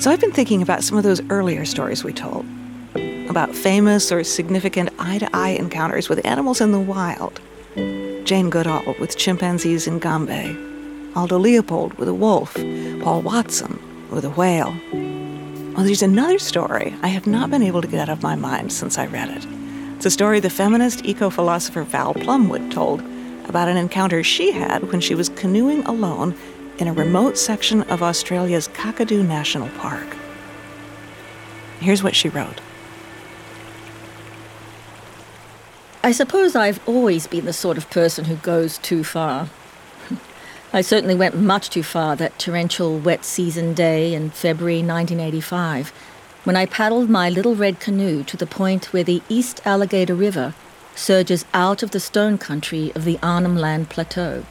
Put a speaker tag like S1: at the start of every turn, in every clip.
S1: So I've been thinking about some of those earlier stories we told, about famous or significant eye-to-eye encounters with animals in the wild. Jane Goodall with chimpanzees in Gombe, Aldo Leopold with a wolf, Paul Watson with a whale. Well, there's another story I have not been able to get out of my mind since I read it. It's a story the feminist eco-philosopher Val Plumwood told about an encounter she had when she was canoeing alone in a remote section of Australia's Kakadu National Park. Here's what she wrote.
S2: I suppose I've always been the sort of person who goes too far. I certainly went much too far that torrential wet season day in February 1985, when I paddled my little red canoe to the point where the East Alligator River surges out of the stone country of the Arnhem Land Plateau.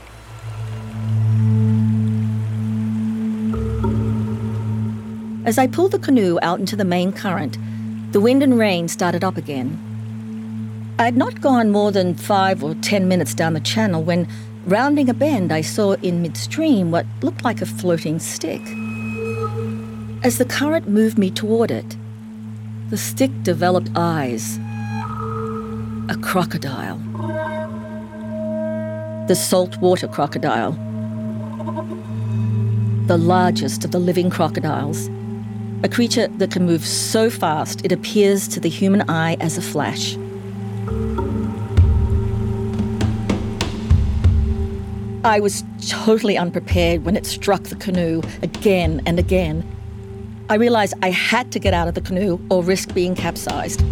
S2: As I pulled the canoe out into the main current, the wind and rain started up again. I had not gone more than 5 or 10 minutes down the channel when, rounding a bend, I saw in midstream what looked like a floating stick. As the current moved me toward it, the stick developed eyes. A crocodile. The saltwater crocodile. The largest of the living crocodiles. A creature that can move so fast it appears to the human eye as a flash. I was totally unprepared when it struck the canoe again and again. I realized I had to get out of the canoe or risk being capsized.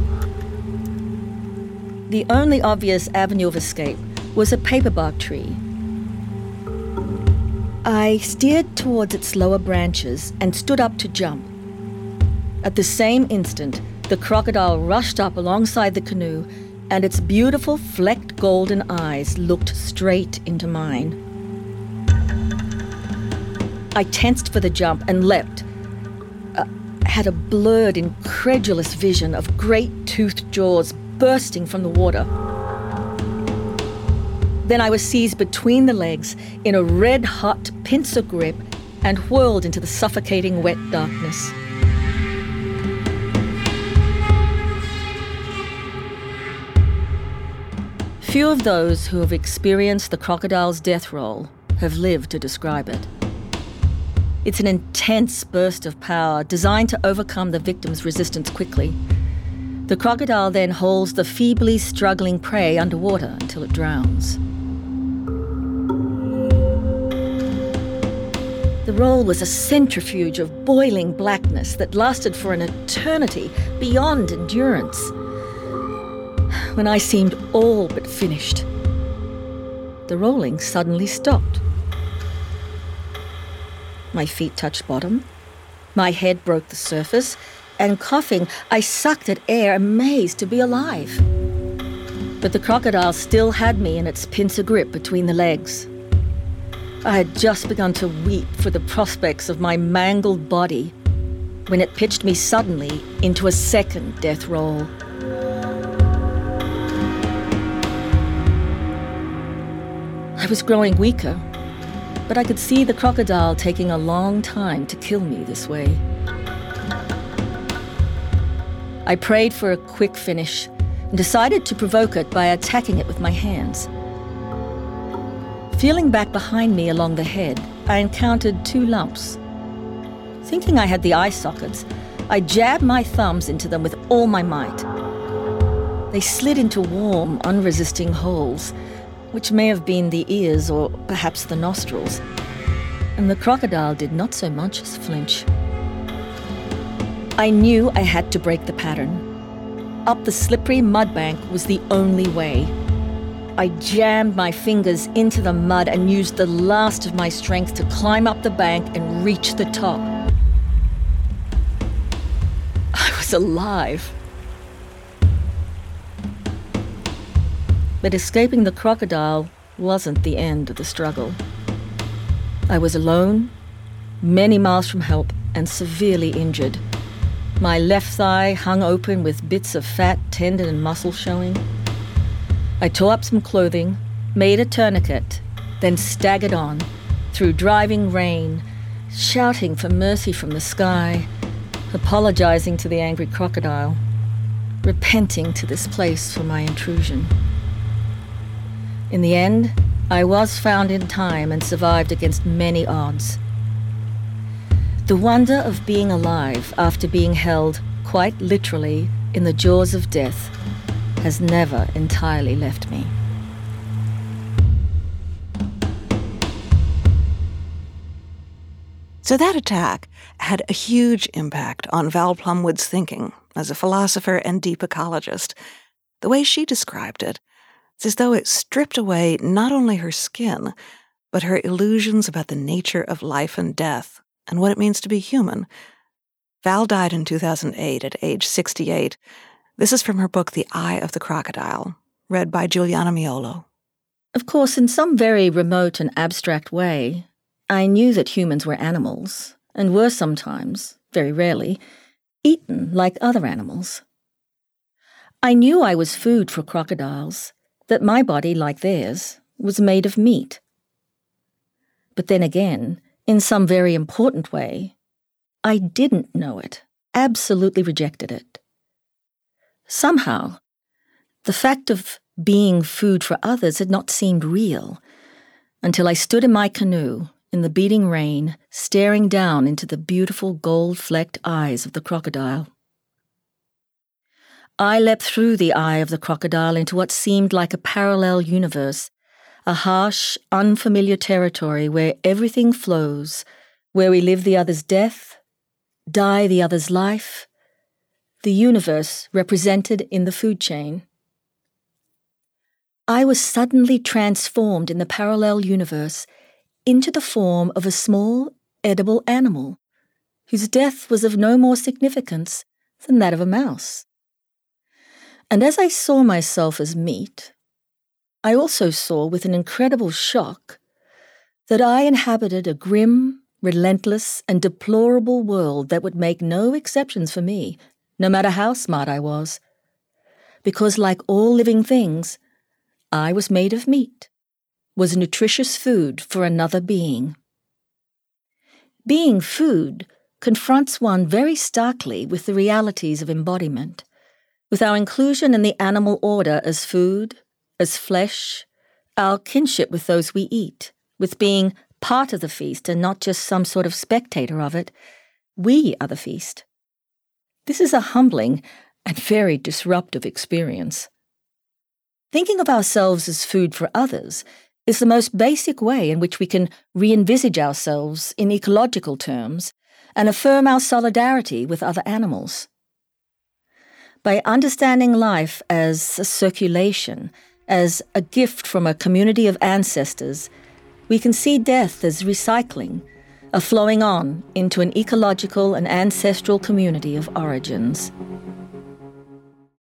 S2: The only obvious avenue of escape was a paperbark tree. I steered towards its lower branches and stood up to jump. At the same instant, the crocodile rushed up alongside the canoe, and its beautiful flecked golden eyes looked straight into mine. I tensed for the jump and leapt. Had a blurred, incredulous vision of great toothed jaws bursting from the water. Then I was seized between the legs in a red-hot pincer grip and whirled into the suffocating wet darkness. Few of those who have experienced the crocodile's death roll have lived to describe it. It's an intense burst of power designed to overcome the victim's resistance quickly. The crocodile then holds the feebly struggling prey underwater until it drowns. The roll was a centrifuge of boiling blackness that lasted for an eternity beyond endurance. When I seemed all but finished, the rolling suddenly stopped. My feet touched bottom, my head broke the surface, and coughing, I sucked at air, amazed to be alive. But the crocodile still had me in its pincer grip between the legs. I had just begun to weep for the prospects of my mangled body when it pitched me suddenly into a second death roll. I was growing weaker, but I could see the crocodile taking a long time to kill me this way. I prayed for a quick finish and decided to provoke it by attacking it with my hands. Feeling back behind me along the head, I encountered 2 lumps. Thinking I had the eye sockets, I jabbed my thumbs into them with all my might. They slid into warm, unresisting holes, which may have been the ears or perhaps the nostrils, and the crocodile did not so much as flinch. I knew I had to break the pattern. Up the slippery mud bank was the only way. I jammed my fingers into the mud and used the last of my strength to climb up the bank and reach the top. I was alive. But escaping the crocodile wasn't the end of the struggle. I was alone, many miles from help, and severely injured. My left thigh hung open with bits of fat, tendon, and muscle showing. I tore up some clothing, made a tourniquet, then staggered on, through driving rain, shouting for mercy from the sky, apologizing to the angry crocodile, repenting to this place for my intrusion. In the end, I was found in time and survived against many odds. The wonder of being alive after being held, quite literally, in the jaws of death has never entirely left me.
S1: So that attack had a huge impact on Val Plumwood's thinking as a philosopher and deep ecologist. The way she described it, it's as though it stripped away not only her skin, but her illusions about the nature of life and death and what it means to be human. Val died in 2008 at age 68. This is from her book, The Eye of the Crocodile, read by Juliana Miolo.
S2: Of course, in some very remote and abstract way, I knew that humans were animals, and were sometimes, very rarely, eaten like other animals. I knew I was food for crocodiles, that my body, like theirs, was made of meat. But then again, in some very important way, I didn't know it, absolutely rejected it. Somehow, the fact of being food for others had not seemed real, until I stood in my canoe in the beating rain, staring down into the beautiful gold-flecked eyes of the crocodile. I leapt through the eye of the crocodile into what seemed like a parallel universe, a harsh, unfamiliar territory where everything flows, where we live the other's death, die the other's life, the universe represented in the food chain. I was suddenly transformed in the parallel universe into the form of a small, edible animal, whose death was of no more significance than that of a mouse. And as I saw myself as meat, I also saw with an incredible shock that I inhabited a grim, relentless, and deplorable world that would make no exceptions for me, no matter how smart I was. Because like all living things, I was made of meat, was nutritious food for another being. Being food confronts one very starkly with the realities of embodiment, with our inclusion in the animal order as food, as flesh, our kinship with those we eat, with being part of the feast and not just some sort of spectator of it. We are the feast. This is a humbling and very disruptive experience. Thinking of ourselves as food for others is the most basic way in which we can re-envisage ourselves in ecological terms and affirm our solidarity with other animals. By understanding life as a circulation, as a gift from a community of ancestors, we can see death as recycling, a flowing on into an ecological and ancestral community of origins.